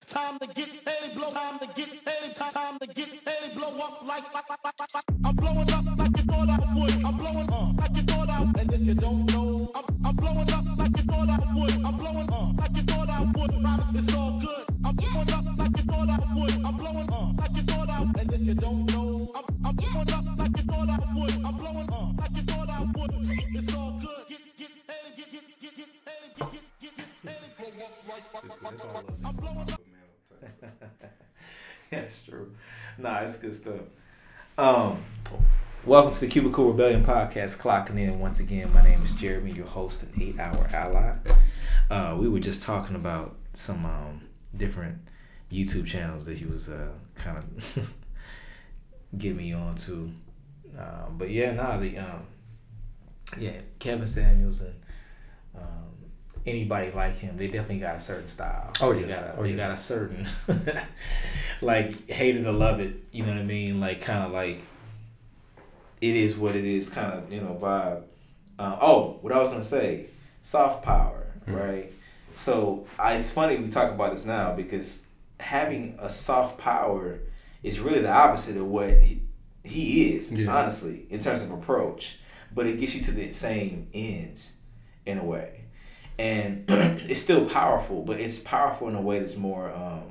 Time to get paid, blow. Time to get paid. Time to get paid, blow up like. I'm blowing up like you thought I would. I'm blowing up like you thought I would. And if you don't know, I'm blowing up like you thought I would. I'm blowing up like you thought I would. Promise it's all good. I'm blowing up like you thought I would. I'm blowing up like you thought I would. And if you don't know, I'm blowing up like you thought I would. I'm blowing up like you thought I would. It's all good. Get paid, get paid, blow up like. I'm blowing up. Yeah, it's true. Nah, it's good stuff. Welcome to the Cubicle Rebellion Podcast. Clocking in once again. My name is Jeremy, your host and 8-hour ally. We were just talking about some different YouTube channels that he was kind of getting me on to. But yeah, Kevin Samuels and anybody like him, they definitely got a certain style. They got a certain like hate it or love it, you know what I mean? Like kind of like it is what it is kind of, vibe. What I was gonna say, soft power, right? So it's funny we talk about this now because having a soft power is really the opposite of what he is, honestly, in terms of approach. But it gets you to the same ends in a way. And it's still powerful, but it's powerful in a way that's more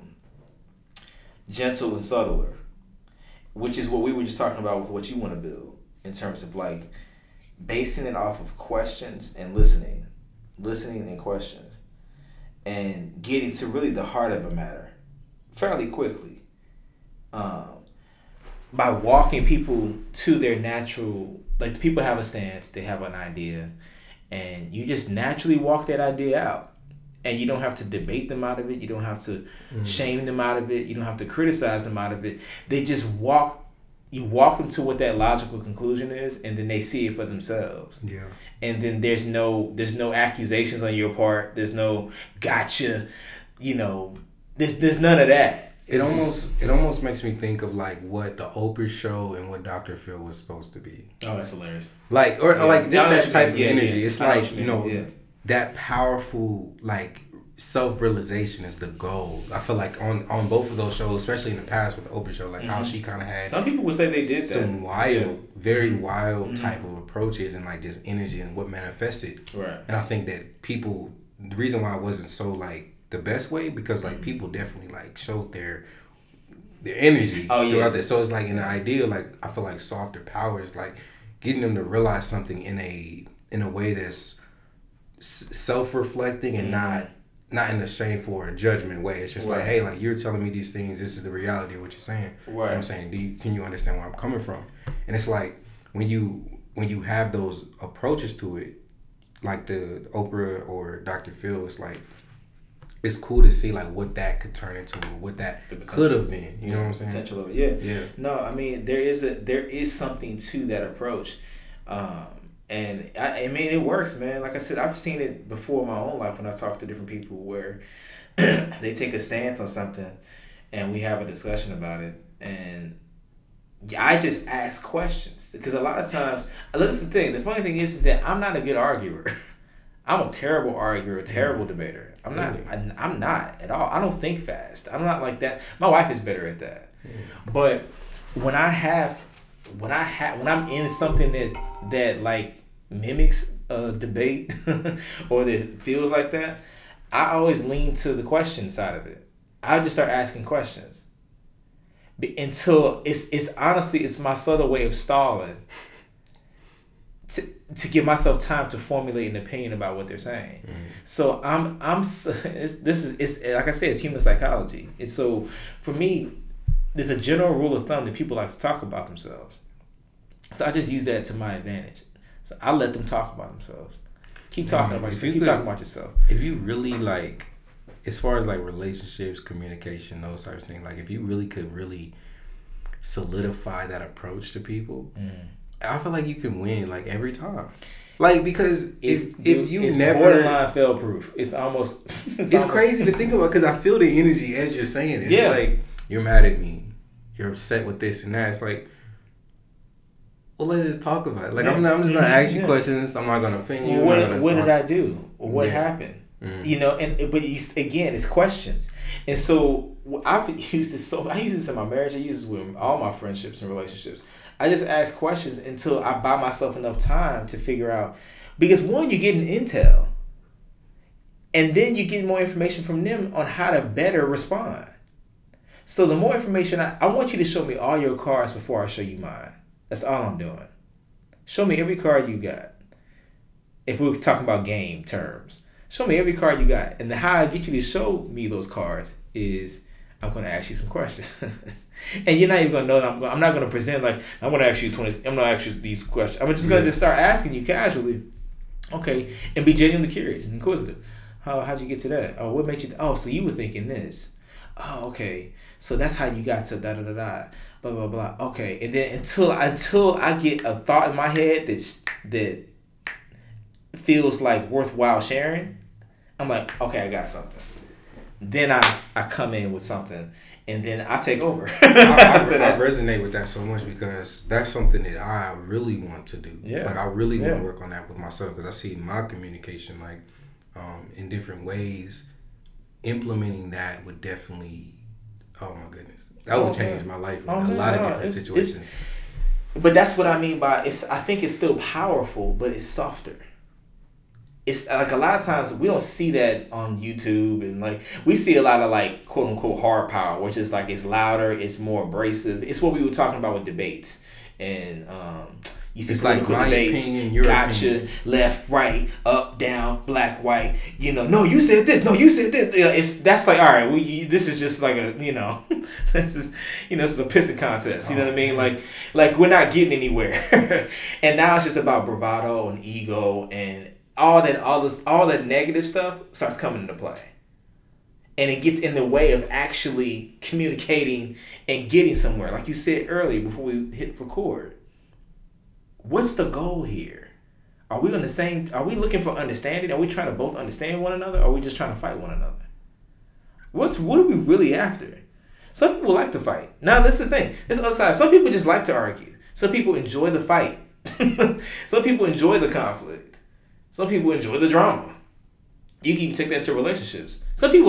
gentle and subtler, which is what we were just talking about with what you want to build in terms of like basing it off of questions and listening and questions, and getting to really the heart of a matter fairly quickly by walking people to their natural, like people have a stance, they have an idea, and you just naturally walk that idea out. And you don't have to debate them out of it. You don't have to shame them out of it. You don't have to criticize them out of it. They just you walk them to what that logical conclusion is, and then they see it for themselves. Yeah. And then there's no accusations on your part. There's no gotcha. There's none of that. It almost makes me think of like what the Oprah show and what Dr. Phil was supposed to be. Oh, that's hilarious. Like like just that type of energy. Yeah. It's like that powerful like self-realization is the goal. I feel like on both of those shows, especially in the past with the Oprah show, like how she kind of had some people would say they did some wild, very wild type of approaches and like just energy and what manifested. Right. And I think that people, the reason why it wasn't so like the best way, because like people definitely like showed their energy throughout that. So it's like in the ideal, like I feel like softer power is like getting them to realize something in a way that's self-reflecting and not in a shameful or judgment way. It's just like, hey, like you're telling me these things, this is the reality of what you're saying. Right. You know what I'm saying? Can you understand where I'm coming from? And it's like when you have those approaches to it, like the Oprah or Dr. Phil, it's like it's cool to see like what that could turn into, or what that could have been. You know what I'm saying? Potential of it, yeah. No, I mean there is something to that approach, and I mean it works, man. Like I said, I've seen it before in my own life when I talk to different people where they take a stance on something, and we have a discussion about it, and I just ask questions because a lot of times, listen, the thing. The funny thing is that I'm not a good arguer. I'm a terrible arguer, a terrible debater. I'm not. I'm not at all. I don't think fast. I'm not like that. My wife is better at that. But when I'm in something that like mimics a debate or that feels like that, I always lean to the question side of it. I just start asking questions until it's honestly it's my subtle way of stalling. To give myself time to formulate an opinion about what they're saying. So it's like I said, it's human psychology. It's so for me, there's a general rule of thumb that people like to talk about themselves. So I just use that to my advantage. So I let them talk about themselves. Keep talking about yourself. Keep talking about yourself. If you really like, as far as like relationships, communication, those types of things, like if you really could really solidify that approach to people, I feel like you can win like every time. Like because if you never borderline fail proof, it's almost it's crazy to think about because I feel the energy as you're saying it. It's like you're mad at me, you're upset with this and that. It's like, well, let's just talk about it. Like I'm just gonna ask you questions. I'm not gonna offend you. What did I do? Or what happened? You know, but again, it's questions. And so I've used this I use this in my marriage. I use this with all my friendships and relationships. I just ask questions until I buy myself enough time to figure out. Because one, you're getting intel. And then you get more information from them on how to better respond. So the more information, I want you to show me all your cards before I show you mine. That's all I'm doing. Show me every card you got. If we're talking about game terms. Show me every card you got. And how I get you to show me those cards is I'm going to ask you some questions. And you're not even going to know that I'm not going to present like, I'm going to ask you these questions. I'm just going to just start asking you casually. Okay. And be genuinely curious and inquisitive. How'd you get to that? Oh, what made you? So you were thinking this. Oh, okay. So that's how you got to da-da-da-da. Blah, blah, blah. Okay. And then until I get a thought in my head that feels like worthwhile sharing, I'm like, okay, I got something. Then I come in with something, and then I take over. I resonate with that so much because that's something that I really want to do. Yeah. Like I really want to work on that with myself because I see my communication like in different ways. Implementing that would definitely, oh my goodness, that would change my life in a lot of different situations. But that's what I mean by I think it's still powerful, but it's softer. It's like a lot of times we don't see that on YouTube, and like we see a lot of like quote unquote hard power, which is like it's louder, it's more abrasive. It's what we were talking about with debates, and you see political debates, gotcha, left, right, up, down, black, white. You know, no, you said this. No, you said this. That's like, all right, this is just like a, this is a pissing contest. You know what I mean? Like we're not getting anywhere, and now it's just about bravado and ego and all that negative stuff starts coming into play. And it gets in the way of actually communicating and getting somewhere. Like you said earlier before we hit record. What's the goal here? Are we looking for understanding? Are we trying to both understand one another? Or are we just trying to fight one another? What are we really after? Some people like to fight. Now, this is the thing. This is the other side. Some people just like to argue. Some people enjoy the fight. Some people enjoy the conflict. Some people enjoy the drama. You can even take that into relationships. Some people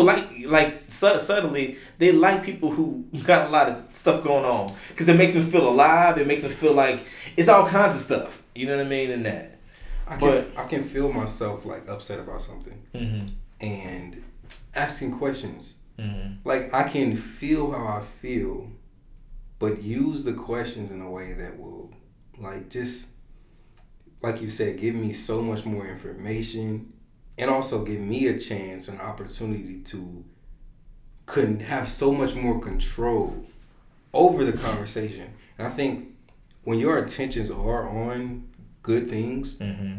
subtly, they like people who got a lot of stuff going on because it makes them feel alive. It makes them feel like it's all kinds of stuff. You know what I mean? In that, I can feel myself like upset about something, mm-hmm. and asking questions. Mm-hmm. Like I can feel how I feel, but use the questions in a way that will, like, just like you said, give me so much more information. And also give me a chance, an opportunity to couldn't have so much more control over the conversation. And I think when your intentions are on good things, mm-hmm.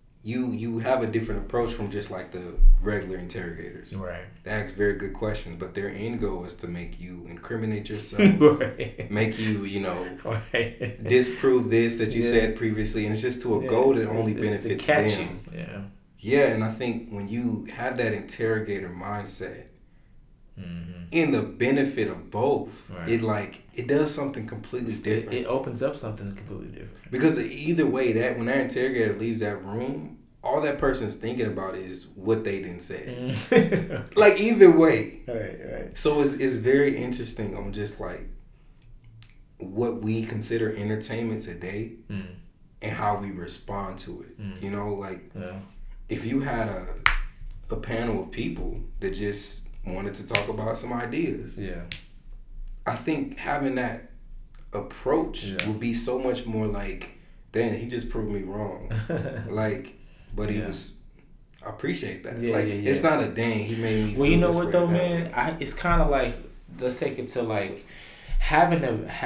you have a different approach from just like the regular interrogators. Right. They ask very good questions, but their end goal is to make you incriminate yourself, right. make you, right. disprove this that you said previously, and it's just to a goal that only benefits them. You. Yeah. Yeah, and I think when you have that interrogator mindset, mm-hmm. in the benefit of both, right. it does something completely different. It opens up something completely different. Because either way, that when that interrogator leaves that room, all that person's thinking about is what they didn't say. Mm-hmm. Like either way. Right. So it's very interesting on just like what we consider entertainment today and how we respond to it. Yeah. If you had a panel of people that just wanted to talk about some ideas, I think having that approach would be so much more like, damn, he just proved me wrong. But he was, I appreciate that. It's not a dang, he made me. Well, you know what though, man? It's kind of like, let's take it to like having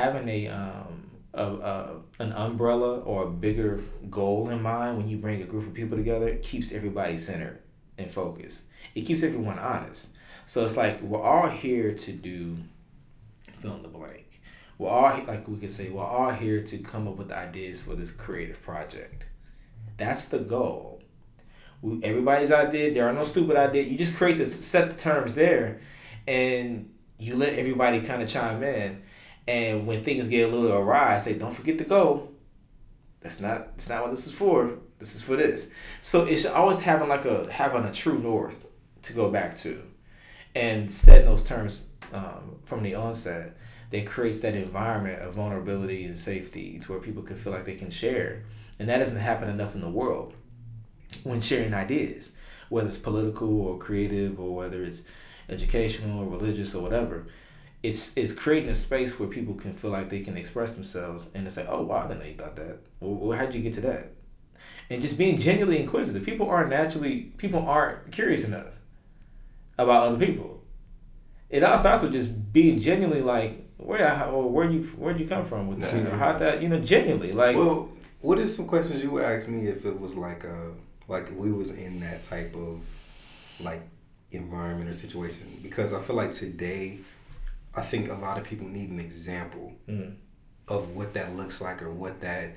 an umbrella or a bigger goal in mind when you bring a group of people together. It keeps everybody centered and focused. It keeps everyone honest. So it's like we're all here to do fill in the blank. We're all, like we could say, we're all here to come up with ideas for this creative project. That's the goal. Everybody's idea. There are no stupid ideas. You just set the terms there, and you let everybody kind of chime in. And when things get a little awry, I say, don't forget to go. That's not what this is for. This is for this. So it's always having a true north to go back to. And setting those terms from the onset, that creates that environment of vulnerability and safety to where people can feel like they can share. And that doesn't happen enough in the world when sharing ideas, whether it's political or creative or whether it's educational or religious or whatever. It's creating a space where people can feel like they can express themselves and it's like, oh, wow, I didn't know you thought that. Well, how'd you get to that? And just being genuinely inquisitive. People aren't curious enough about other people. It all starts with just being genuinely like, where'd you come from with that? Or how that, genuinely like. Well, what is some questions you would ask me if it was like we was in that type of like environment or situation? Because I feel like today, I think a lot of people need an example of what that looks like or what that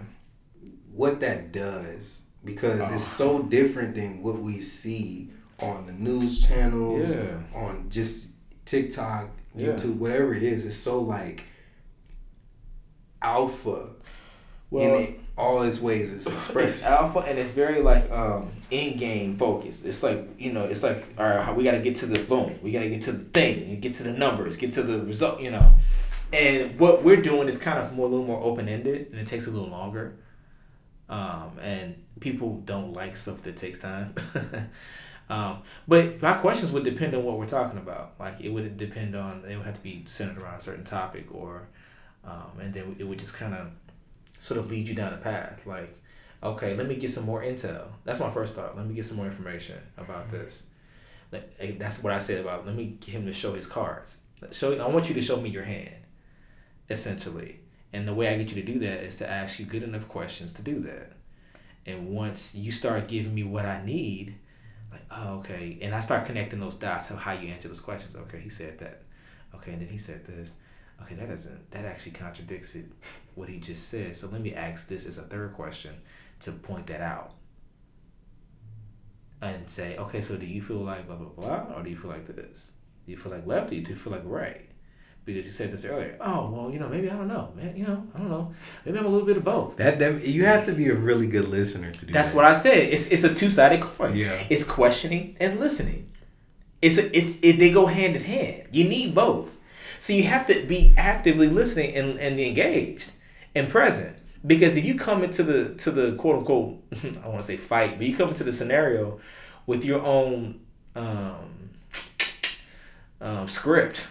does, because it's so different than what we see on the news channels, on just TikTok, YouTube, whatever it is. It's so like alpha in all its ways it's expressed. It's alpha and it's very like in-game focused. It's like, it's like, all right, we got to get to the boom. We got to get to the thing, get to the numbers, get to the result, And what we're doing is kind of a little more open-ended, and it takes a little longer. And people don't like stuff that takes time. But my questions would depend on what we're talking about. Like it would have to be centered around a certain topic, or and then it would just kind of sort of lead you down a path. Like, okay, let me get some more intel. That's my first thought. Let me get some more information about this. That's what I said about, let me get him to show his cards. I want you to show me your hand, essentially. And the way I get you to do that is to ask you good enough questions to do that. And once you start giving me what I need, like, oh, okay. And I start connecting those dots of how you answer those questions. Okay, he said that. Okay, and then he said this. Okay, that actually contradicts what he just said. So let me ask this as a third question to point that out. And say, okay, so do you feel like blah, blah, blah? Or do you feel like this? Do you feel like left? Or do you feel like right? Because you said this earlier. Oh, well, maybe I don't know, man. I don't know. Maybe I'm a little bit of both. That you have to be a really good listener to do that. That's what I said. It's a two-sided coin. Yeah. It's questioning and listening. They go hand in hand. You need both. So you have to be actively listening and engaged and present. Because if you come into the quote unquote, I don't want to say fight, but you come into the scenario with your own script,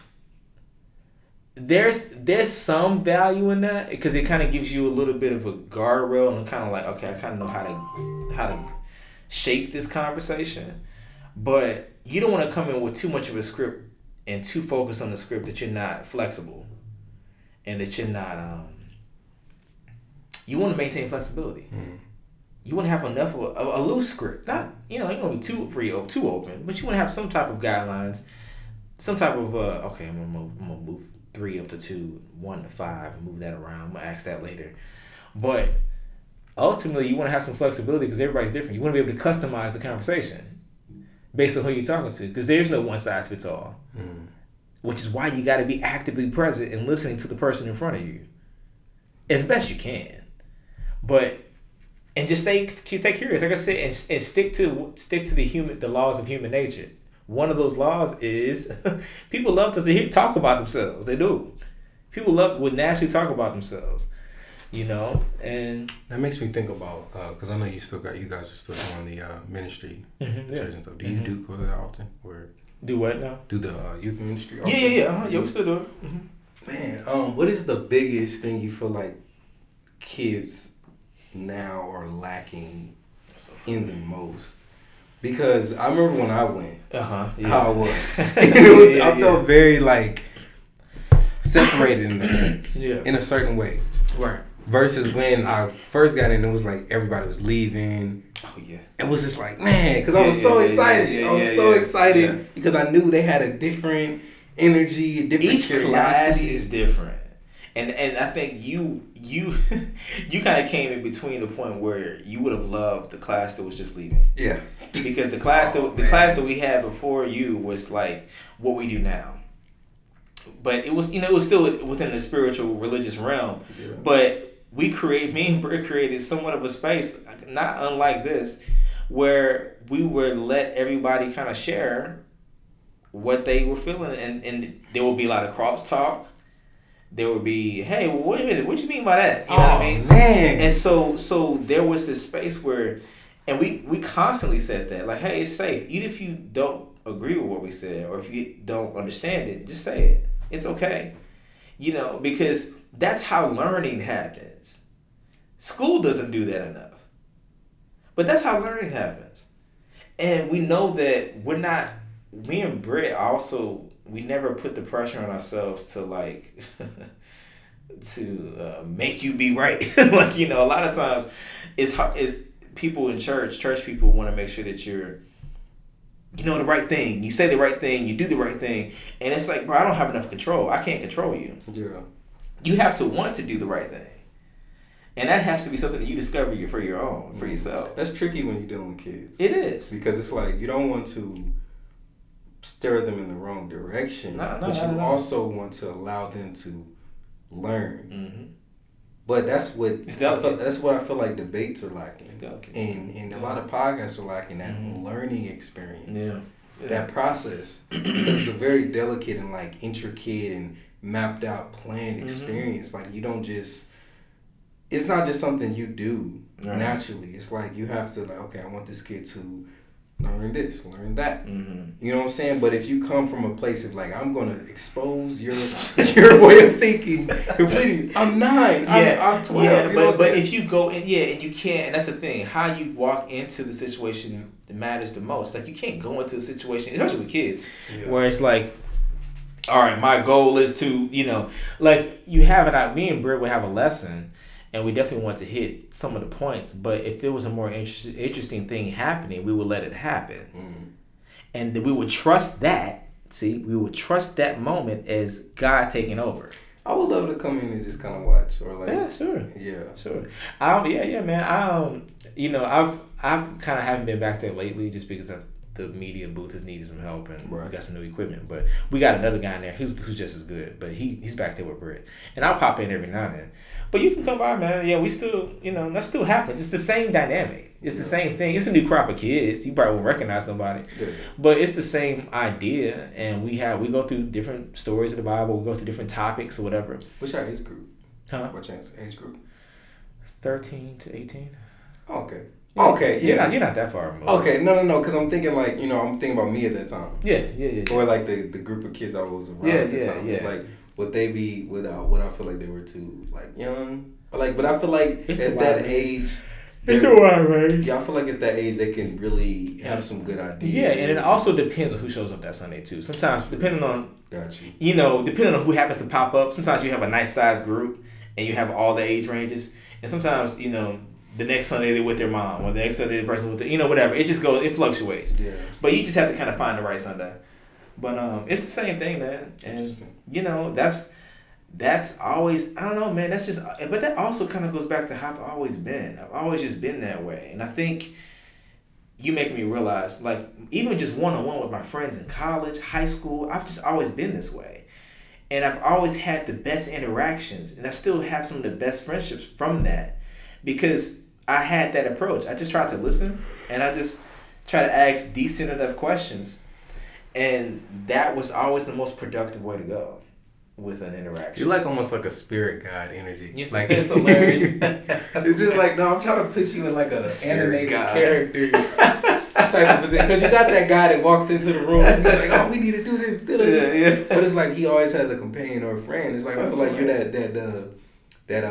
there's some value in that, because it kind of gives you a little bit of a guardrail and kind of like, okay, I kind of know how to shape this conversation. But you don't want to come in with too much of a script and too focused on the script that you're not flexible and that you're not you want to maintain flexibility. You want to have enough of a loose script, not you don't want to be too open, but you want to have some type of guidelines, some type of okay, I'm gonna move 3 up to 2, 1 to 5, and move that around. I'm gonna ask that later. But ultimately, you want to have some flexibility because everybody's different. You want to be able to customize the conversation based on who you're talking to, because there's no one size fits all. Which is why you got to be actively present and listening to the person in front of you as best you can. And just stay curious, like I said, and stick to the laws of human nature. One of those laws is people love to talk about themselves. They do. People would naturally talk about themselves, and that makes me think about because I know you guys are still doing the ministry church and stuff. Do you go to that often? Or do what now? Do the youth ministry often? Yeah. We still do it. Man, what is the biggest thing you feel like kids now are lacking in the most? Because I remember when I went, how I was. I felt very like separated in a sense, in a certain way. Right. Versus when I first got in, it was like everybody was leaving. Oh yeah. It was just like, man, because I was so excited. I was so excited because I knew they had a different energy, a different Each curiosity. class is different. And I think you kind of came in between the point where you would have loved the class that was just leaving. Yeah. Because the class class that we had before you was like what we do now. But it was it was still within the spiritual religious realm. Yeah. But me and Britt created somewhat of a space not unlike this where we would let everybody kind of share what they were feeling, and there would be a lot of crosstalk. There would be, hey, well, wait a minute, what you mean by that? You know what I mean? Man. And so there was this space where, and we constantly said that, like, hey, it's safe. Even if you don't agree with what we said, or if you don't understand it, just say it. It's okay. You know, because that's how learning happens. School doesn't do that enough. But that's how learning happens. And we know that we're not, me and Britt also, we never put the pressure on ourselves to like to make you be right. Like, you know, a lot of times it's people in church people want to make sure that you know the right thing, you say the right thing, you do the right thing, and it's like, bro, I don't have enough control. I can't control you. Yeah. You have to want to do the right thing, and that has to be something that you discover for your own, for yourself. That's tricky when you're dealing with kids. It is, because it's like you don't want to stir them in the wrong direction, but you also want to allow them to learn. Mm-hmm. But that's what I feel like debates are lacking, and a lot of podcasts are lacking that learning experience. Yeah. That process. It's a very delicate and like intricate and mapped out, planned experience. Like you don't just. It's not just something you do naturally. It's like you have to like, okay, I want this kid to learn this, learn that. Mm-hmm. You know what I'm saying? But if you come from a place of like, I'm gonna expose your way of thinking completely. I'm 9. I'm 12. Yeah, but if you go in, and you can't, and that's the thing. How you walk into the situation matters the most. Like you can't go into a situation, especially with kids, where it's like, all right, my goal is to, you know, like you have it. Me and Britt would have a lesson. And we definitely want to hit some of the points. But if there was a more interesting thing happening, we would let it happen. Mm. And we would trust that. See, we would trust that moment as God taking over. I would love to come in and just kind of watch. Or like, yeah, sure. Yeah. Sure. Man. You know, I've kind of haven't been back there lately just because the media booth has needed some help and we got some new equipment. But we got another guy in there who's just as good. But he's back there with Britt. And I'll pop in every now and then. But you can come by, man. Yeah, we still, you know, that still happens. It's the same dynamic. It's the same thing. It's a new crop of kids. You probably won't recognize nobody. Yeah. But it's the same idea. And we go through different stories of the Bible. We go through different topics or whatever. What's your age group? Huh? What's your age group? 13 to 18. Okay. Yeah. Okay, yeah. You're not that far removed. Okay, no, because I'm thinking like, you know, I'm thinking about me at that time. Yeah. Or like the group of kids I was around at the time. It's like, would they be without what I feel like they were too like young? Like, but I feel like it's at that age, it's a wide range. Yeah, I feel like at that age they can really have some good ideas. Yeah, and it also depends on who shows up that Sunday too. Sometimes depending on depending on who happens to pop up. Sometimes you have a nice sized group and you have all the age ranges, and sometimes you know the next Sunday they're with their mom or the next Sunday the person with whatever. It just goes, it fluctuates. Yeah. But you just have to kind of find the right Sunday. But it's the same thing, man. And you know that's always, I don't know, man, that's just, but that also kind of goes back to how I've always been. I've always just been that way. And I think you make me realize, like, even just one-on-one with my friends in college, high school, I've just always been this way. And I've always had the best interactions, and I still have some of the best friendships from that because I had that approach. I just tried to listen, and I just try to ask decent enough questions. And that was always the most productive way to go with an interaction. You're like almost like a spirit guide energy. Like, it's hilarious. It's just like, no, I'm trying to put you in like an animated character type of position. Because you got that guy that walks into the room and he's like, oh, we need to do this. Yeah. But it's like he always has a companion or a friend. It's like, I feel like you're that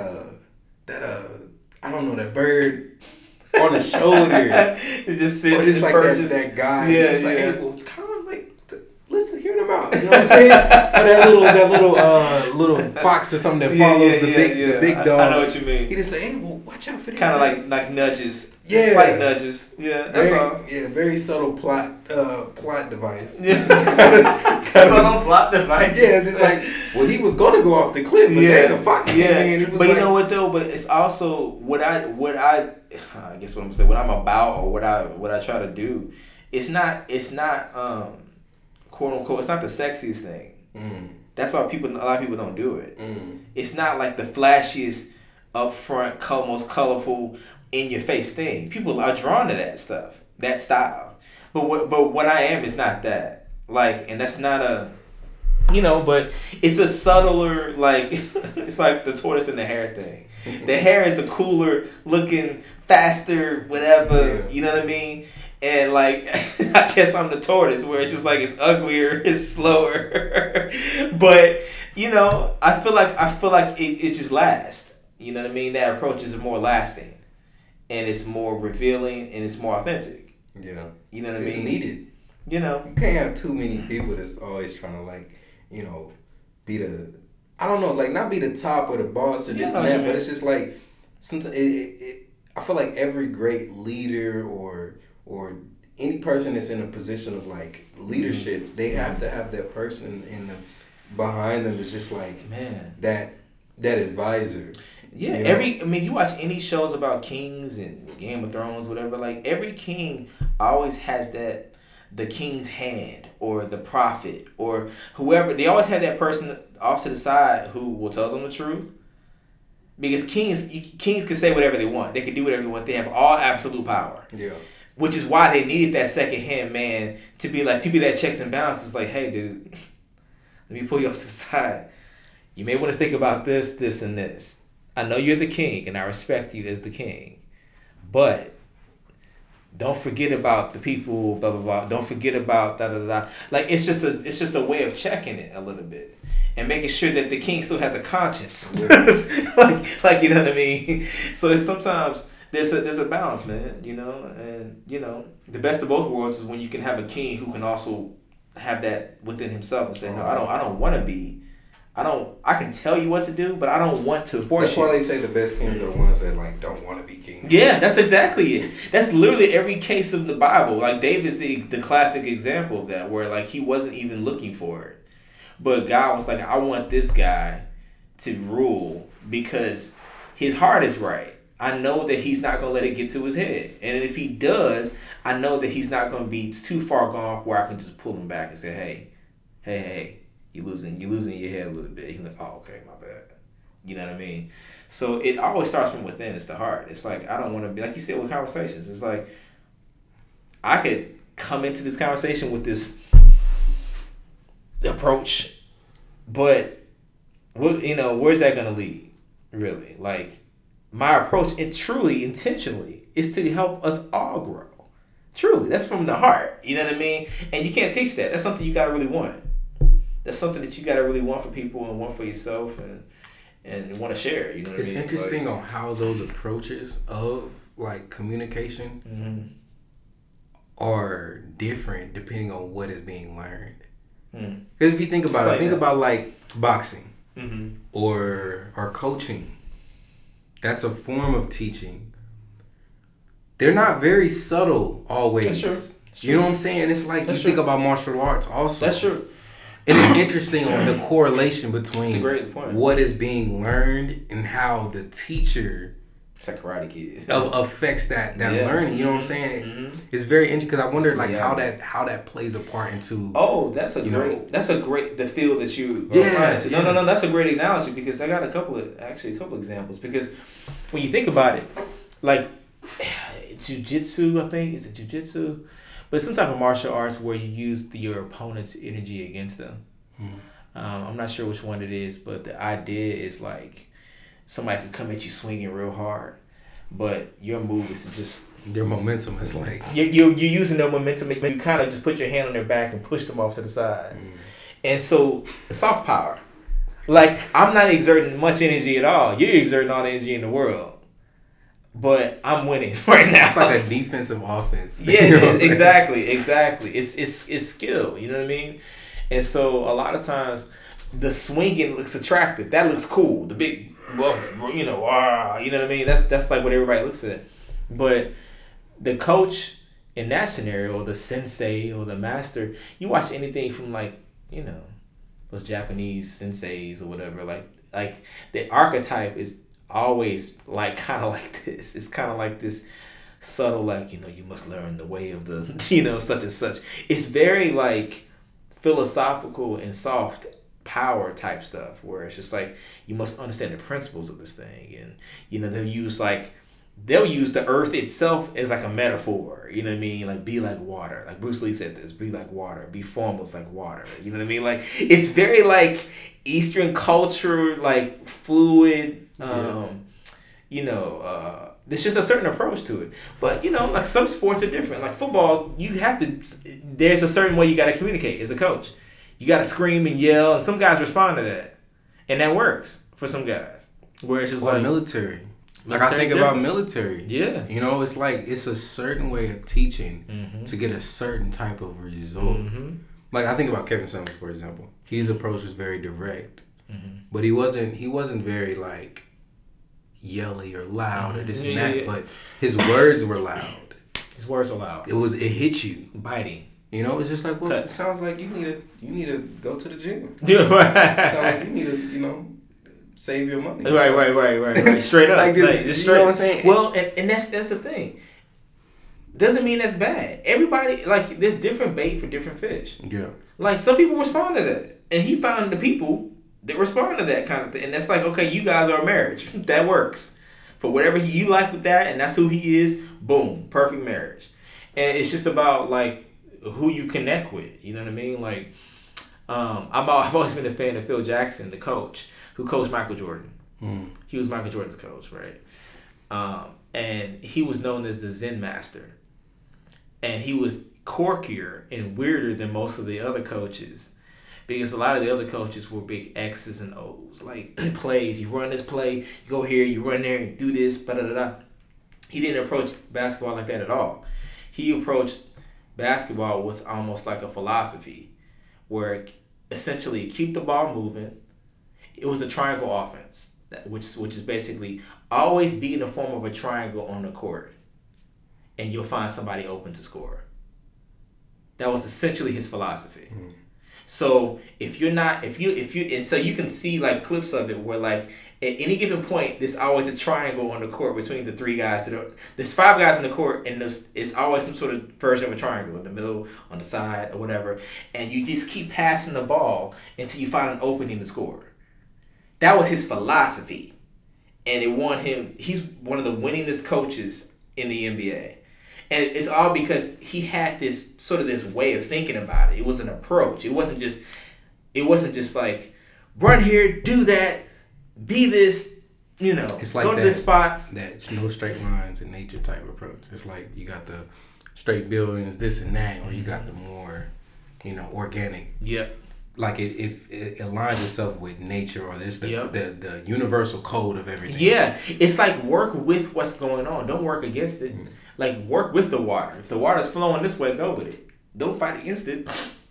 I don't know, that bird on the shoulder. Just sitting, or just like that guy. Yeah, just like, hey, well, listen, hear them out. You know what I'm saying? Or that little fox or something that follows the big dog. I know what you mean. He just like, hey, well, watch out for that. Kind of like nudges. Yeah, slight nudges. Yeah, that's all. Yeah, very subtle plot device. Yeah, subtle plot device. Yeah, it's just like, well, he was gonna go off the cliff, but then the fox came in. And it was but you know what though? But it's also what I guess what I'm saying. What I'm about or what I try to do. It's not quote unquote, it's not the sexiest thing. Mm. That's why a lot of people don't do it. Mm. It's not like the flashiest, upfront, most colorful, in your face thing. People are drawn to that stuff. that style. But what I am is not that. Like, and that's not a, but it's a subtler, like, it's like the tortoise and the hare thing. The hare is the cooler looking, faster, whatever, you know what I mean? And like, I guess I'm the tortoise, where it's just like, it's uglier, it's slower. But, I feel like it just lasts. You know what I mean? That approach is more lasting. And it's more revealing, and it's more authentic. Yeah. You know what I mean? It's needed. You can't have too many people that's always trying to, like, be the, I don't know, like, not be the top or the boss or this and that, but it's just like, sometimes I feel like every great leader or any person that's in a position of, like, leadership, they have to have that person behind them is just like, man, that advisor. Yeah, you watch any shows about kings and Game of Thrones, whatever, like, every king always has the king's hand or the prophet or whoever. They always have that person off to the side who will tell them the truth. Because kings can say whatever they want. They can do whatever they want. They have all absolute power. Yeah. Which is why they needed that second hand man to be that checks and balances. Like, hey, dude, let me pull you off to the side. You may want to think about this, this, and this. I know you're the king, and I respect you as the king, but don't forget about the people, blah blah blah. Don't forget about da da da. Like, it's just a way of checking it a little bit and making sure that the king still has a conscience. like you know what I mean. So it's sometimes there's a balance, man. And the best of both worlds is when you can have a king who can also have that within himself and say, no, I don't want to be. I can tell you what to do, but I don't want to force That's why they say the best kings are the ones that, like, don't want to be kings. Yeah, that's exactly it. That's literally every case of the Bible. Like, David's the classic example of that, where, like, he wasn't even looking for it. But God was like, I want this guy to rule because his heart is right. I know that he's not going to let it get to his head. And if he does, I know that he's not going to be too far gone where I can just pull him back and say, hey. You're losing your head a little bit. He's like, oh, okay, my bad. You know what I mean? So it always starts from within. It's the heart. It's like, I don't want to be, like you said with conversations. It's like, I could come into this conversation with this approach, but where's that going to lead? Really? Like, my approach, and truly, intentionally, is to help us all grow. Truly. That's from the heart. You know what I mean? And you can't teach that. That's something you got to really want. That's something that you gotta really want for people and want for yourself and want to share. You know what I mean? It's interesting on how those approaches of, like, communication are different depending on what is being learned. Because if you think about about like boxing or coaching. That's a form of teaching. They're not very subtle always. That's true. You know what I'm saying? It's like think about martial arts also. That's true. It is interesting on the correlation between That's a great point. What is being learned and how the teacher, it's like Karate Kid, affects that learning. You know what I'm saying? It's very interesting because I wonder how that plays a part into. Oh, that's a great the field that you. No. That's a great analogy because I got a couple examples because when you think about it, like jiu-jitsu, I think is it jiu-jitsu. But some type of martial arts where you use your opponent's energy against them. I'm not sure which one it is, but the idea is like somebody could come at you swinging real hard, but your move is to just... Their momentum is like... You're using their momentum. You kind of just put your hand on their back and push them off to the side. And so, soft power. Like, I'm not exerting much energy at all. You're exerting all the energy in the world. But I'm winning right now. It's like a defensive offense. Yeah, exactly. It's skill. You know what I mean? And so a lot of times the swinging looks attractive. That looks cool. The big, you know what I mean? That's like what everybody looks at. But the coach in that scenario, or the sensei or the master, you watch anything from those Japanese senseis or whatever. Like the archetype is always like kind of like this. It's kind of like this subtle, like, you must learn the way of the, such and such. It's very like philosophical and soft power type stuff where it's just like you must understand the principles of this thing, and they'll use like they'll use the earth itself as like a metaphor. You know what I mean? Like, be like water. Like Bruce Lee said this, be like water. Be formless like water. You know what I mean? Like, it's very like Eastern culture, like fluid. You know, there's just a certain approach to it. But, you know, like some sports are different. Like football, you have to, there's a certain way you got to communicate as a coach. You got to scream and yell, and some guys respond to that. And that works for some guys. Where it's just like military. Like I think about military. Yeah. You know, it's like it's a certain way of teaching to get a certain type of result. Like I think about Kevin Summers, for example. His approach was very direct. But he wasn't very like yelly or loud or this and that, but his words were loud. His words were loud. It hit you. Biting. You know, it's just like, well, it sounds like you need to go to the gym. Yeah, right. It sounds like you need to, you know, save your money. Right. Straight up. Like this, just you straight. know what I'm saying? Well, and that's the thing. Doesn't mean that's bad. Everybody, like, there's different bait for different fish. Yeah. Like, some people respond to that. And he found the people that respond to that kind of thing. And that's like, okay, you guys are a marriage. That works. For whatever you like with that, and that's who he is, boom, perfect marriage. And it's just about, like, who you connect with. You know what I mean? Like, I've always been a fan of Phil Jackson, the coach, who coached Michael Jordan. He was Michael Jordan's coach, right? And he was known as the Zen master. And he was quirkier and weirder than most of the other coaches, because a lot of the other coaches were big X's and O's. Like, plays, you run this play, you go here, you run there, you do this, da-da-da-da. He didn't approach basketball like that at all. He approached basketball with almost like a philosophy where essentially keep the ball moving. It was a triangle offense, which is basically always be in the form of a triangle on the court, and you'll find somebody open to score. That was essentially his philosophy. So and so you can see like clips of it where like at any given point, there's always a triangle on the court between the three guys. There's 5 guys on the court, and it's always some sort of version of a triangle in the middle, on the side, or whatever. And you just keep passing the ball until you find an opening to score. That was his philosophy, and it won him. He's one of the winningest coaches in the NBA. And it's all because he had this way of thinking about it. It was an approach. It wasn't just like run here, do that, be this, you know, it's like go to this spot. That's no straight lines in nature type approach. It's like you got the straight buildings, this and that, or you got the more, you know, organic. Yep. Like it aligns itself with nature, or this the universal code of everything. Yeah, it's like work with what's going on. Don't work against it. Like, work with the water. If the water's flowing this way, go with it. Don't fight against it.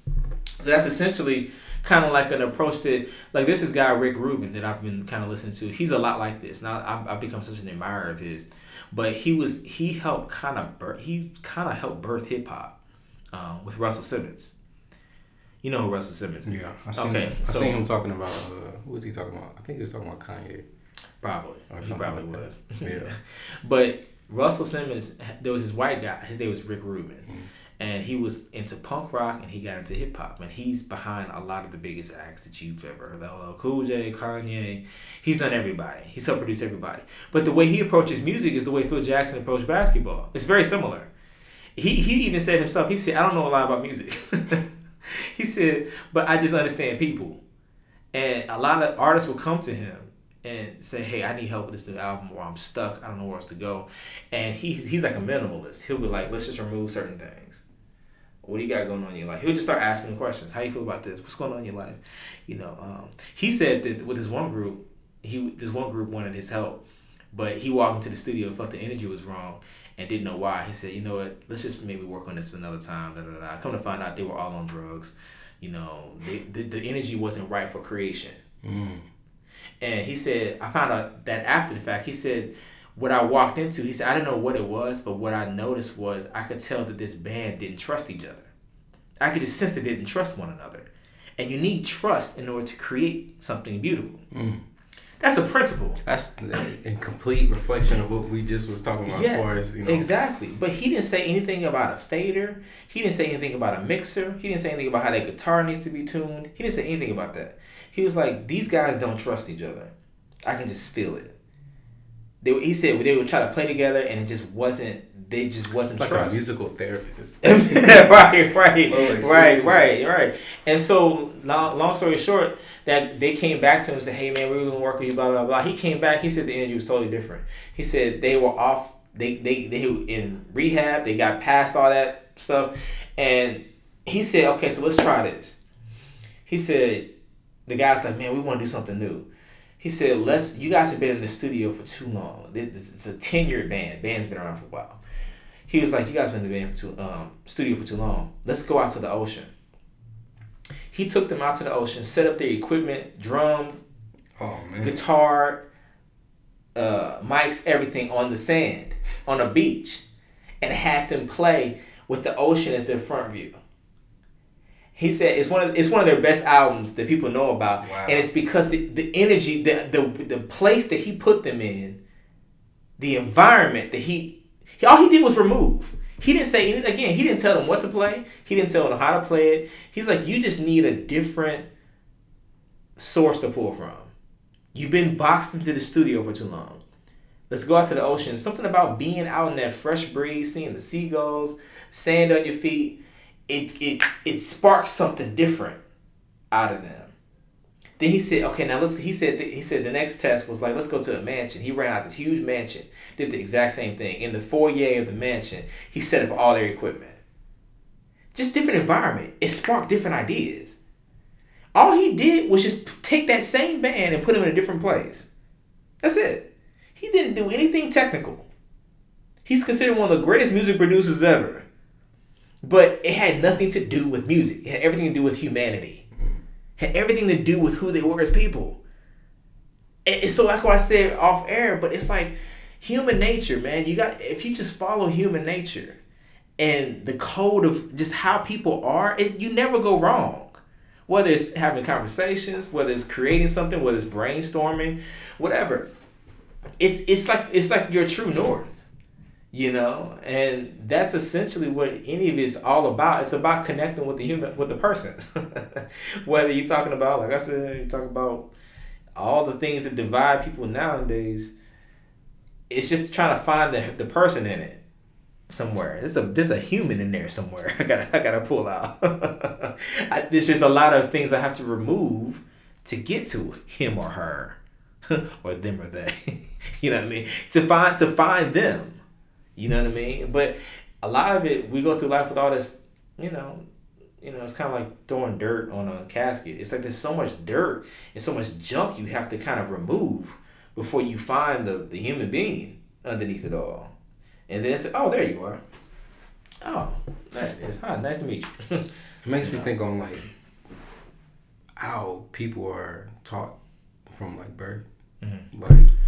So that's essentially kind of like an approach to, like, this is guy Rick Rubin that I've been kind of listening to. He's a lot like this. Now I've become such an admirer of his, but he helped kind of help birth hip hop with Russell Simmons. You know who Russell Simmons is? Yeah. I seen him talking about who was he talking about? I think he was talking about Kanye. Probably. He probably like was. Yeah. But Russell Simmons, there was this white guy. His name was Rick Rubin. And he was into punk rock, and he got into hip hop. And he's behind a lot of the biggest acts that you've ever heard. LL Cool J, Kanye. He's done everybody. He's helped produce everybody. But the way he approaches music is the way Phil Jackson approached basketball. It's very similar. He even said himself, he said, I don't know a lot about music. He said, but I just understand people. And a lot of artists will come to him and say, hey, I need help with this new album, or I'm stuck, I don't know where else to go. And he's like a minimalist. He'll be like, let's just remove certain things. What do you got going on in your life? He'll just start asking questions. How you feel about this? What's going on in your life? You know, he said that with this one group wanted his help, but he walked into the studio, felt the energy was wrong, and didn't know why. He said, you know what, let's just maybe work on this another time. Come to find out they were all on drugs. You know, the energy wasn't right for creation. And he said, I found out that after the fact, he said, what I walked into, he said, I didn't know what it was, but what I noticed was I could tell that this band didn't trust each other. I could just sense they didn't trust one another. And you need trust in order to create something beautiful. That's a principle. That's in complete reflection of what we just was talking about, as far as, you know. Exactly. But he didn't say anything about a fader. He didn't say anything about a mixer. He didn't say anything about how that guitar needs to be tuned. He didn't say anything about that. He was like, these guys don't trust each other. I can just feel it. he said they would try to play together, and it just wasn't. They just wasn't like trust. a musical therapist. right. And so, long story short, that they came back to him and said, "Hey man, we really want to work with you." Blah blah blah. He came back. He said the energy was totally different. He said they were off. They were in rehab. They got past all that stuff, and he said, "Okay, so let's try this." He said, the guy's like, "Man, we want to do something new." He said, you guys have been in the studio for too long. It's a tenured band. Band's been around for a while. He was like, you guys have been in the studio for too long. Let's go out to the ocean. He took them out to the ocean, set up their equipment, drums, guitar, mics, everything on the sand, on a beach, and had them play with the ocean as their front view. He said it's one of their best albums that people know about, and it's because the energy, the place that he put them in, the environment that all he did was remove. He didn't say anything. Again, he didn't tell them what to play. He didn't tell them how to play it. He's like, you just need a different source to pull from. You've been boxed into the studio for too long. Let's go out to the ocean. Something about being out in that fresh breeze, seeing the seagulls, sand on your feet. It sparks something different out of them. Then he said, okay, now he said the next test was like, let's go to a mansion. He ran out this huge mansion, did the exact same thing. In the foyer of the mansion, he set up all their equipment. Just different environment. It sparked different ideas. All he did was just take that same band and put him in a different place. That's it. He didn't do anything technical. He's considered one of the greatest music producers ever. But it had nothing to do with music. It had everything to do with humanity. Had everything to do with who they were as people. And so like what I said off air, but it's like human nature, man. If you just follow human nature and the code of just how people are, you never go wrong. Whether it's having conversations, whether it's creating something, whether it's brainstorming, whatever. It's like your true north. You know, and that's essentially what any of it's all about. It's about connecting with the person. Whether you're talking about, like I said, you talk about all the things that divide people nowadays. It's just trying to find the person in it somewhere. There's a human in there somewhere. I gotta pull out. There's just a lot of things I have to remove to get to him or her, or them or they. You know what I mean? To find them. You know what I mean? But a lot of it, we go through life with all this, you know, it's kind of like throwing dirt on a casket. It's like there's so much dirt and so much junk you have to kind of remove before you find the human being underneath it all. And then it's like, oh, there you are. Oh, that is. Hi, nice to meet you. It makes me think on like how people are taught from like birth. Mm-hmm.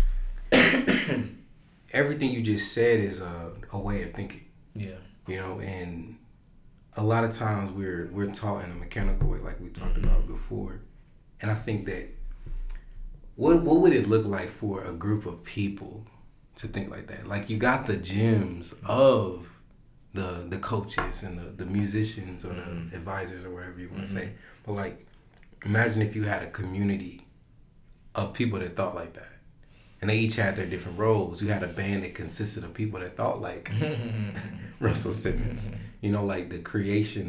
Like everything you just said is a way of thinking. Yeah. You know, and a lot of times we're taught in a mechanical way, like we talked about before. And I think that what would it look like for a group of people to think like that? Like you got the gems of the coaches and the musicians or the advisors or whatever you want to say. But like, imagine if you had a community of people that thought like that. And they each had their different roles. You had a band that consisted of people that thought like Russell Simmons. You know, like the creation,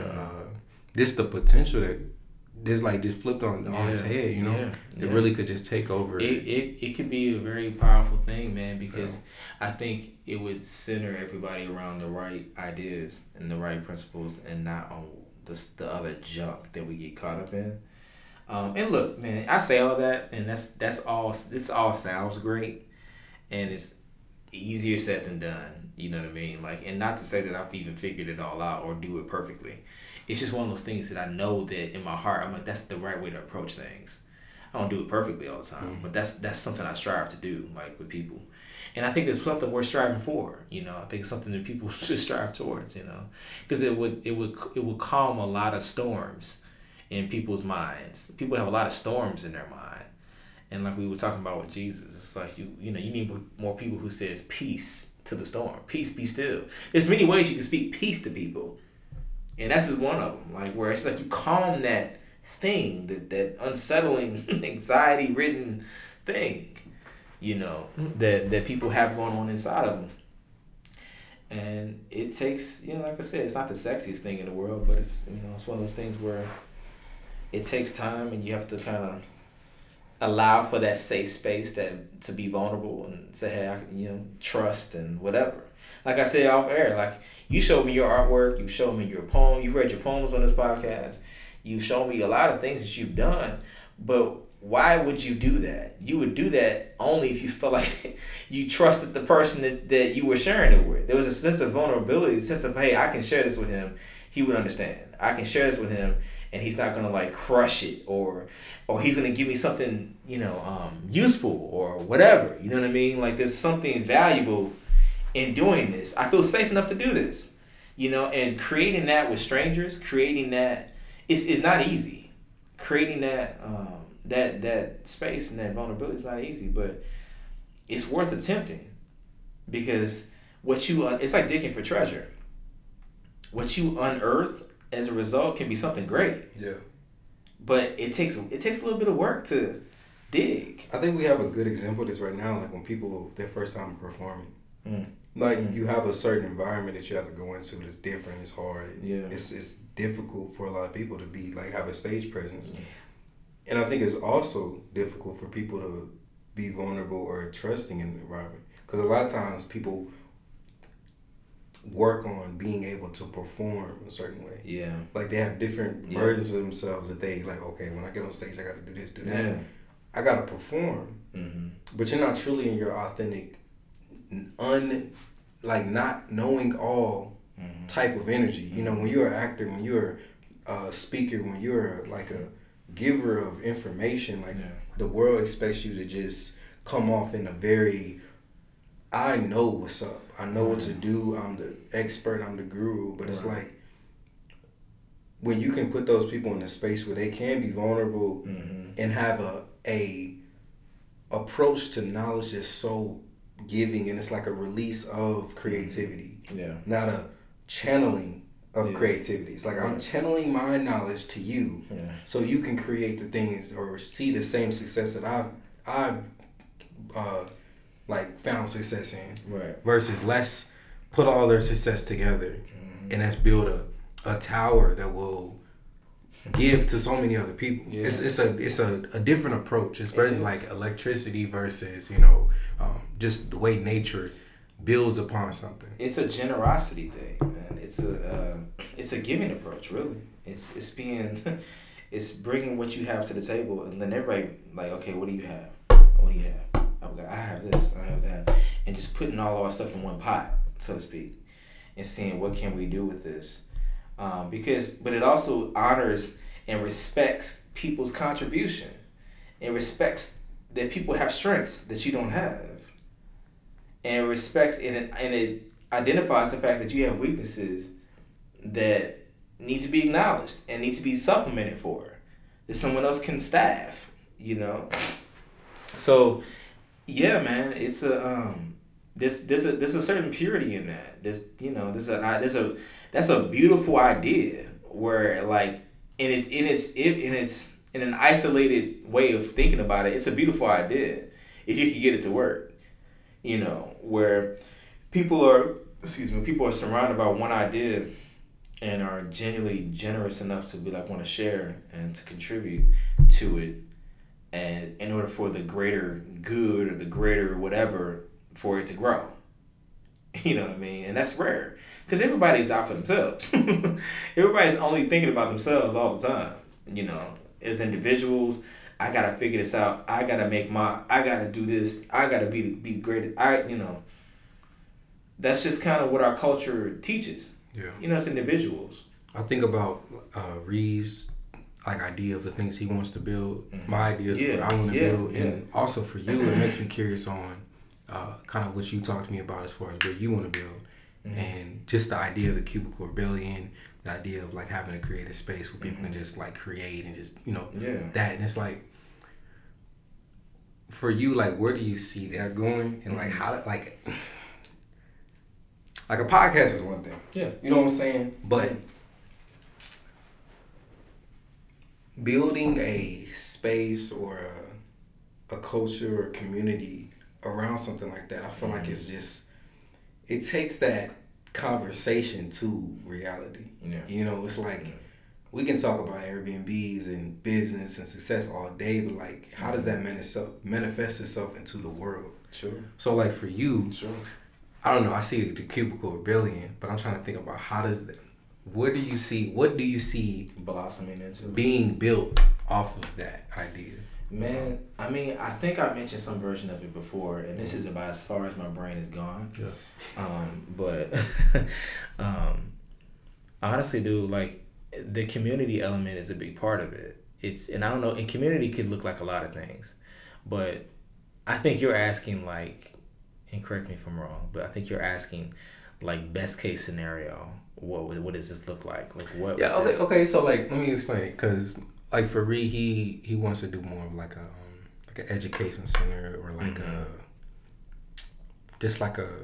the potential that there's like just flipped on his head. You know, it really could just take over. It could be a very powerful thing, man. Because I think it would center everybody around the right ideas and the right principles, and not on the other junk that we get caught up in. And look, man, I say all that, and that's all. This all sounds great, and it's easier said than done. You know what I mean? Like, and not to say that I've even figured it all out or do it perfectly. It's just one of those things that I know that in my heart, I'm like, that's the right way to approach things. I don't do it perfectly all the time, but that's something I strive to do, like with people. And I think it's something worth striving for. You know, I think it's something that people should strive towards. You know, because it would calm a lot of storms in people's minds. People have a lot of storms in their mind. And like we were talking about with Jesus, it's like you need more people who says peace to the storm. Peace, be still. There's many ways you can speak peace to people. And that's just one of them. Like where it's like you calm that thing, that unsettling, anxiety-ridden thing. you know, that people have going on inside of them. And it takes, you know, like I said, it's not the sexiest thing in the world, but it's, you know, it's one of those things where it takes time, and you have to kind of allow for that safe space that to be vulnerable and say, hey, I can, you know, trust and whatever. Like I said off air, like you showed me your artwork, you showed me your poem, you read your poems on this podcast, you've shown me a lot of things that you've done, but why would you do that? You would do that only if you felt like you trusted the person that you were sharing it with. There was a sense of vulnerability, a sense of, hey, I can share this with him. He would understand. I can share this with him, and he's not going to like crush it, or he's going to give me something, you know, useful or whatever. You know what I mean? Like there's something valuable in doing this. I feel safe enough to do this, you know, and creating that with strangers, creating that is not easy. Creating that, that space and that vulnerability is not easy, but it's worth attempting, because it's like digging for treasure. What you unearth as a result can be something great. Yeah. But it takes a little bit of work to dig. I think we have a good example of this right now, like when people, their first time performing. Like you have a certain environment that you have to go into that's different, it's hard. Yeah. It's difficult for a lot of people to be like have a stage presence. And I think it's also difficult for people to be vulnerable or trusting in the environment. Because a lot of times people work on being able to perform a certain way. Yeah. Like they have different versions of themselves that they like, okay, when I get on stage, I got to do this, do that. I got to perform. But you're not truly in your authentic, not knowing all type of energy. You know, when you're an actor, when you're a speaker, when you're like a giver of information, like the world expects you to just come off in a very, I know what's up, I know what to do, I'm the expert, I'm the guru. But it's like when you can put those people in a space where they can be vulnerable and have a approach to knowledge that's so giving, and it's like a release of creativity, not a channeling of creativity. It's like I'm channeling my knowledge to you, so you can create the things or see the same success that I've like found success in. Right. Versus let's put all their success together and let's build a tower that will give to so many other people. Yeah. It's a different approach. It's versus like electricity versus, you know, just the way nature builds upon something. It's a generosity thing, man. It's a giving approach, really. It's bringing what you have to the table, and then everybody like, okay, what do you have? What do you have? I have this, I have that, and just putting all of our stuff in one pot, so to speak, and seeing what can we do with this, but it also honors and respects people's contribution, and respects that people have strengths that you don't have, and respects and it identifies the fact that you have weaknesses that need to be acknowledged and need to be supplemented for, that someone else can staff, you know. So yeah, man, it's there's a certain purity in that. That's a beautiful idea where like in an isolated way of thinking about it, it's a beautiful idea if you can get it to work. You know, where people are surrounded by one idea and are genuinely generous enough to be like want to share and to contribute to it, and in order for the greater good or the greater whatever for it to grow. You know what I mean? And that's rare because everybody's out for themselves. Everybody's only thinking about themselves all the time. You know, as individuals, I gotta figure this out. I gotta do this. I gotta be great. That's just kind of what our culture teaches. Yeah. You know, it's individuals. I think about Ree's like idea of the things he wants to build. My ideas of what I want to build, and also for you, it makes me curious on kind of what you talked to me about as far as what you want to build, and just the idea of the Cubicle Rebellion, the idea of like having a creative space where people can just like create and just that, and it's like for you, like where do you see that going, and like how like a podcast is one thing, you know what I'm saying, but building a space or a culture or community around something like that, I feel like it takes that conversation to reality. Yeah. You know, it's like we can talk about Airbnbs and business and success all day, but like, how does that manifest itself into the world? Sure. So like for you, Sure. I don't know, I see the cubicle rebellion, but I'm trying to think about what do you see Blossoming into being built off of that idea? Man, I mean, I think I mentioned some version of it before, and this is about as far as my brain is gone. Yeah. But honestly, dude, like the community element is a big part of it. And I don't know, and community could look like a lot of things, but I think you're asking like, and correct me if I'm wrong, but I think you're asking like best case scenario. What does this look like? Like what? Yeah. Okay. So like, let me explain it, because like for Reed, he wants to do more of like an education center, or like just like a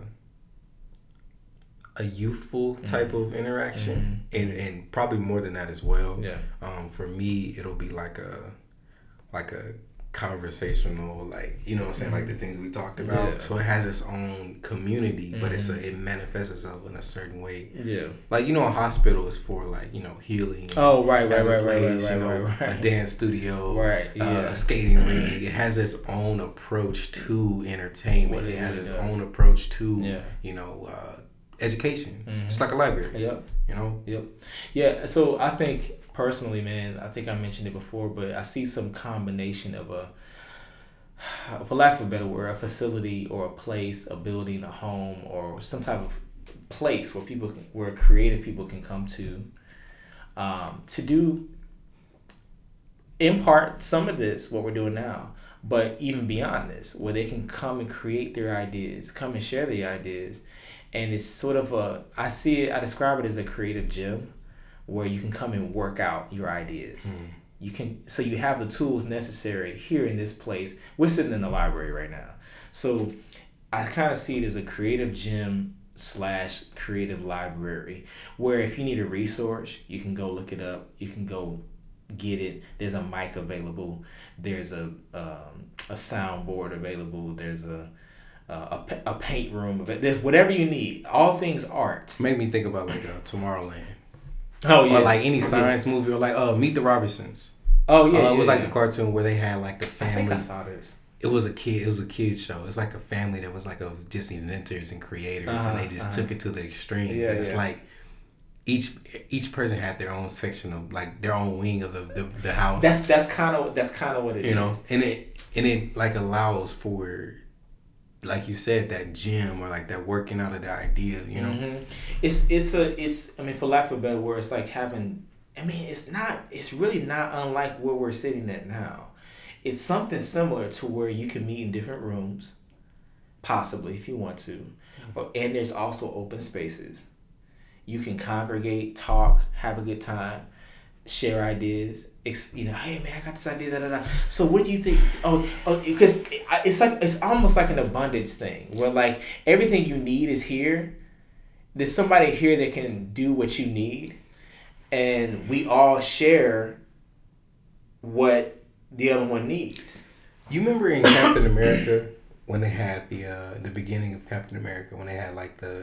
youthful type of interaction, and probably more than that as well. Yeah. For me, it'll be like a conversational, like, you know what I'm saying, like the things we talked about. Yeah. So it has its own community, but it manifests itself in a certain way. Yeah. Like, you know, a hospital is for like, you know, healing. Oh, right. A dance studio, right? Yeah. A skating rink. It has its own approach to entertainment. It has its own approach to, you know, education. It's like a library. Yep. You know. Yep. Yeah. So I think personally, man, I think I mentioned it before, but I see some combination of for lack of a better word, a facility or a place, a building, a home, or some type of place where creative people can come to do, in part, some of this, what we're doing now, but even beyond this, where they can come and create their ideas, come and share their ideas. And it's sort of I describe it as a creative gym where you can come and work out your ideas. So you have the tools necessary here in this place. We're sitting in the library right now. So I kind of see it as a creative gym / creative library, where if you need a resource, you can go look it up. You can go get it. There's a mic available. There's a soundboard available. There's a paint room. There's whatever you need. All things art. Make me think about like Tomorrowland. Oh yeah. Or like any science movie, or like Meet the Robinsons. Oh yeah. It was like the cartoon where they had like the family. I think I saw this. It was a kid's show. It's like a family that was like of just inventors and creators, and they just took it to the extreme. Yeah, it's like each person had their own section of like their own wing of the house. That's kind of what it is. You know, and it like allows for, like you said, that gym, or like that working out of the idea, you know. It's I mean, for lack of a better word, it's like having, I mean, it's really not unlike where we're sitting at now. It's something similar to where you can meet in different rooms, possibly if you want to, and there's also open spaces. You can congregate, talk, have a good time, share ideas. You know, hey man, I got this idea. So what do you think? Oh, because it's almost like an abundance thing where like everything you need is here. There's somebody here that can do what you need, and we all share what the other one needs. You remember in Captain America when they had the beginning of Captain America, when they had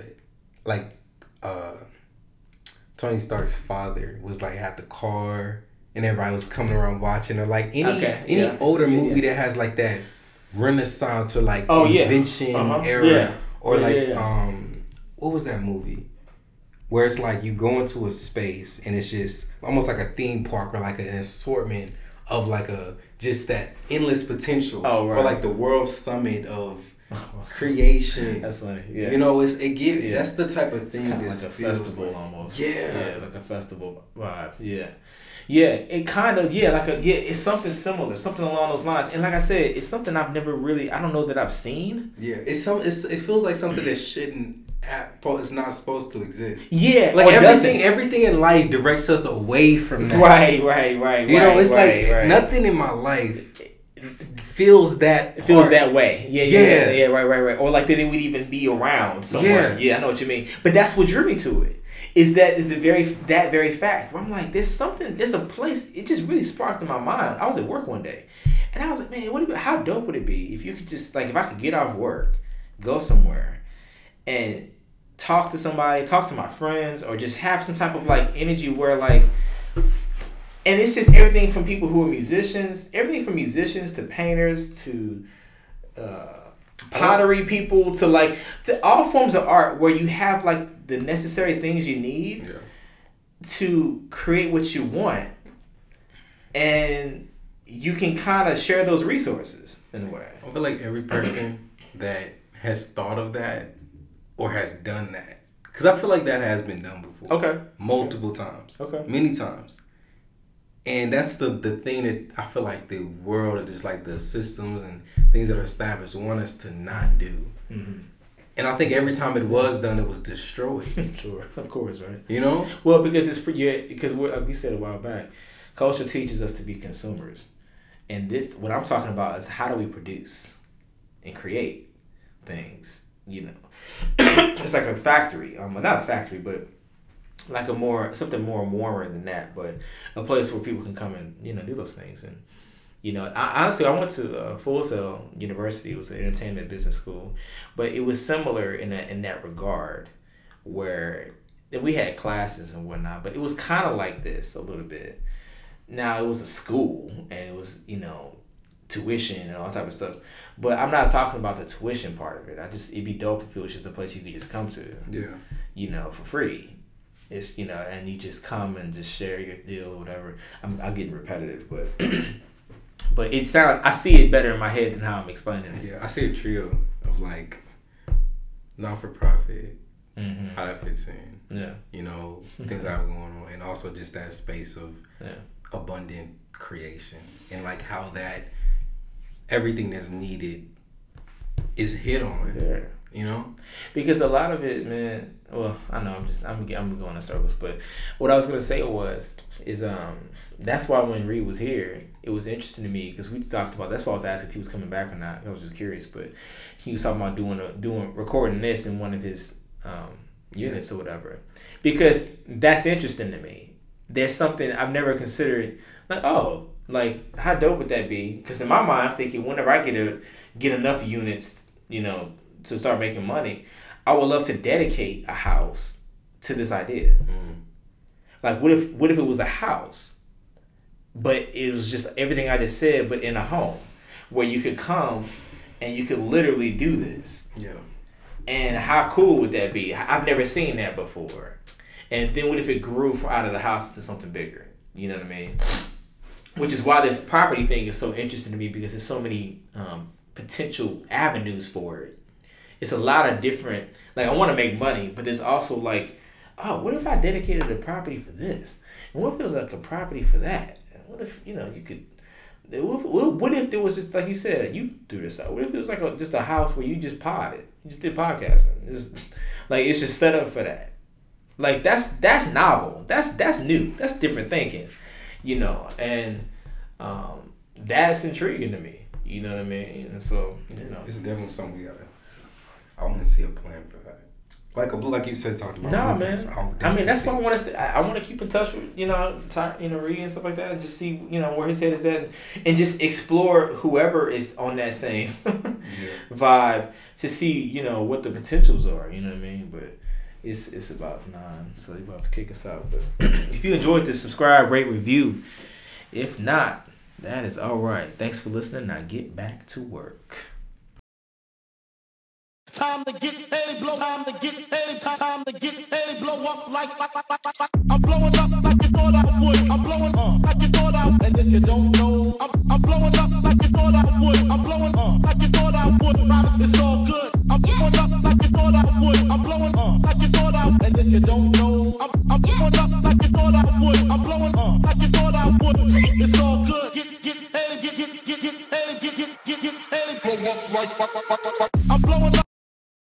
Tony Stark's father was like had the car and everybody was coming around watching, or like any older movie that has like that Renaissance or like invention era, or what was that movie where it's like you go into a space and it's just almost like a theme park, or like an assortment of like just that endless potential, or like the World Summit of creation. That's funny. Yeah, you know, that's the type of thing. It's kind of like a festival like. almost. Yeah, like a festival vibe. Yeah. It kind of it's something similar, something along those lines. And like I said, it's something I've never really. I don't know that I've seen. Yeah, it feels like something that is not supposed to exist. Yeah, like everything in life directs us away from that. Right. You know, it's nothing in my life feels that way. Yeah. Right. Or like that it would even be around somewhere. Yeah, I know what you mean. But that's what drew me to it. Is that very fact. Where I'm like, there's a place. It just really sparked in my mind. I was at work one day, and And I was like, man, how dope would it be if you could just, like, if I could get off work, go somewhere, and talk to somebody, talk to my friends, or just have some type of, like, energy where, like, and it's just everything from people who are musicians, everything from musicians to painters to pottery people to all forms of art where you have, like, the necessary things you need to create what you want. And you can kind of share those resources in a way. I feel like every person that has thought of that or has done that, because I feel like that has been done before. Okay. Multiple times. Okay. Many times. And that's the thing that I feel like the world, just like the systems and things that are established, want us to not do. Mm-hmm. And I think every time it was done, it was destroyed. Sure, of course, right? You know? Well, because we're, like we said a while back, culture teaches us to be consumers. And what I'm talking about is how do we produce and create things, you know? It's like a factory. Not a factory, but like something more warmer than that, but a place where people can come and, you know, do those things. And, you know, I went to Full Sail University. It was an entertainment business school, but it was similar in that regard, where we had classes and whatnot, but it was kind of like this a little bit. Now, it was a school, and it was, you know, tuition and all that type of stuff, but I'm not talking about the tuition part of it. It'd be dope if it was just a place you could just come to, you know, for free. It's, you know, and you just come and just share your deal or whatever. I'm getting repetitive, but but I see it better in my head than how I'm explaining it. Yeah, I see a trio of, like, not-for-profit, how that fits in. Yeah. You know, things that are going on, and also just that space of abundant creation, and, like, how that everything that's needed is hit on. Yeah. You know? Because a lot of it, man, well, I know I'm going in circles, but what I was going to say is that's why when Reed was here, it was interesting to me, because we talked about, that's why I was asking if he was coming back or not. I was just curious, but he was talking about recording this in one of his units or whatever, because that's interesting to me. There's something I've never considered, like, oh, like, how dope would that be? Because in my mind, I'm thinking, whenever I get enough units, you know, to start making money, I would love to dedicate a house to this idea. Like, what if it was a house, but it was just everything I just said, but in a home where you could come and you could literally do this. Yeah. And how cool would that be? I've never seen that before. And then what if it grew out of the house to something bigger? You know what I mean? Which is why this property thing is so interesting to me, because there's so many potential avenues for it. It's a lot of different, like, I want to make money, but there's also, like, oh, what if I dedicated a property for this? And what if there was, like, a property for that? And what if, you know, you could, what if there was just, like you said, you threw this out. What if it was, like, just a house where you just podded? You just did podcasting. It's just set up for that. Like, that's novel. That's new. That's different thinking, you know, and that's intriguing to me. You know what I mean? And so, you know, it's definitely something I want to see a plan for that. Like you said, talked about. Nah, man. I mean, that's what I want to. I want to keep in touch with Reed and stuff like that, and just see, you know, where his head is at, and just explore whoever is on that same vibe to see, you know, what the potentials are. You know what I mean? But it's about 9, so he's about to kick us out. But if you enjoyed this, subscribe, rate, review. If not, that is all right. Thanks for listening. Now get back to work. Time to get paid, blow. Time to get paid. Time to get paid, blow up like. I'm blowing up like you thought I would. I'm blowing up like you thought I would. And if you don't know, I'm blowing up like you thought I would. I'm blowing up like you thought I would. It's all good. I'm blowing up like you thought I would. I'm blowing up like you thought I would. And if you don't know, I'm blowing up like you thought I would. I'm blowing up like you thought I would. It's all good. Get paid, get paid, blow up like.